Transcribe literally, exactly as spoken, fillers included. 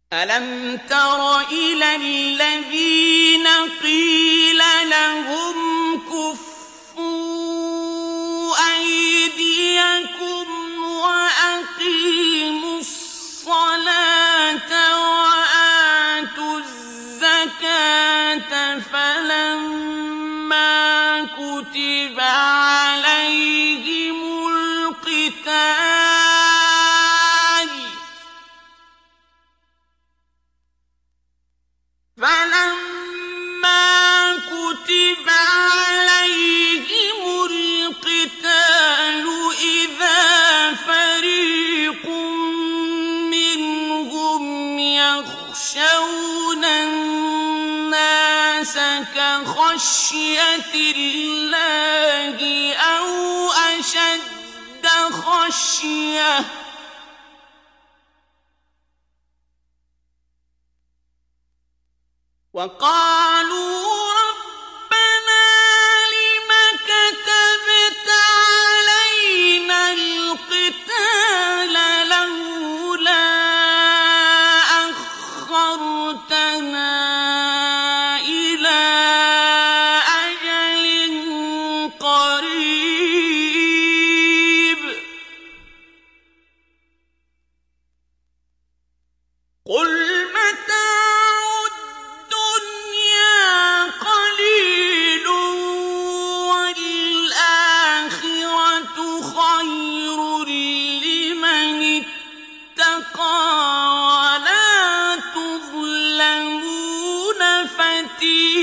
ألم تر إلى الذين قيل لهم كفوا أيديكم وأقيموا الصلاة وآتوا الزكاة فلما كتب عليهم القتال فلما كتب عليهم القتال إذا فريق منهم يخشون الناس كخشية الله أو أشد خشية وقالوا ربنا لم كتبت علينا القتال لولا أخرتنا إلى أجل قريب قل متاع الدنيا قليل والآخرة خير لمن اتقى ولا تظلمون فتيلا